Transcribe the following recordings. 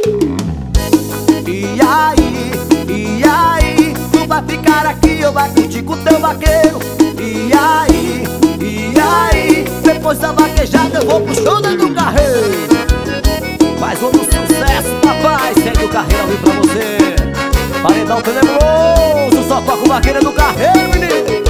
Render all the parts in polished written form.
E aí, tu vai ficar aqui ou vai curtir com teu vaqueiro? E aí, depois da vaquejada eu vou pro show do Carreiro. Mais um do sucesso, papai, segue o Carreiro ali pra você. Paredão tenebroso, só toca o vaqueiro do Carreiro, menino.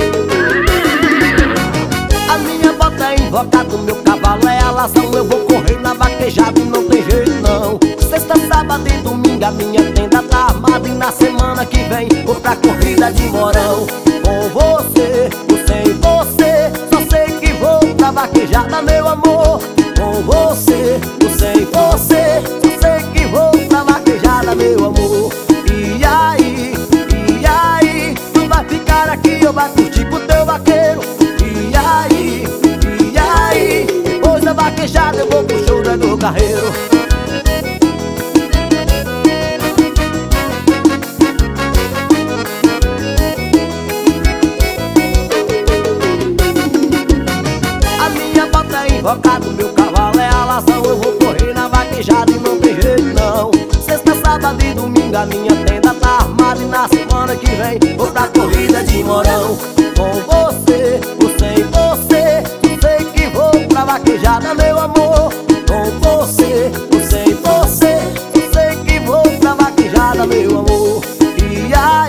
A minha bota é invocada, o meu cavalo é a lação. Eu vou correr na vaquejada e não tem jeito não. Sexta, sábado e domingo a minha tenda tá armada. E na semana que vem vou pra corrida de Morão. Com você, ou sem você, só sei que vou pra vaquejada, meu amor. Com você, ou sem você, só sei que vou pra vaquejada, meu amor. E aí, tu vai ficar aqui ou vai curtir com teu vaqueiro? E aí, depois da vaquejada eu vou pro show do Carreiro. A minha bota é invocada, o meu cavalo é a lação. Eu vou correr na vaquejada e não tem jeito não. Sexta, sábado e domingo a minha tenda tá armada. E na semana que vem vou pra corrida de Morão. Com você, ou sem você, eu sei que vou pra vaquejada, meu amor. Com você, ou sem você, eu sei que vou pra vaquejada, meu amor. E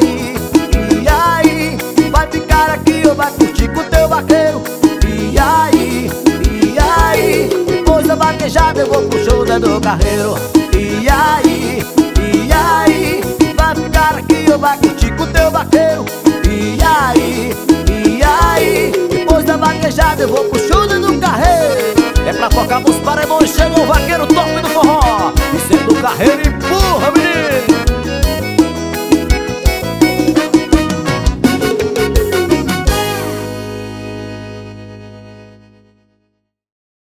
aí, vai ficar aqui ou vai curtir com teu vaqueiro? E aí, depois da vaquejada eu vou pro show do Carreiro. E aí, vai ficar aqui ou vai curtir com teu vaqueiro? E aí, depois da vaquejada eu vou pro show do Carreiro. É pra tocar nos paredões, chega o vaqueiro top do forró. E sendo o Carreiro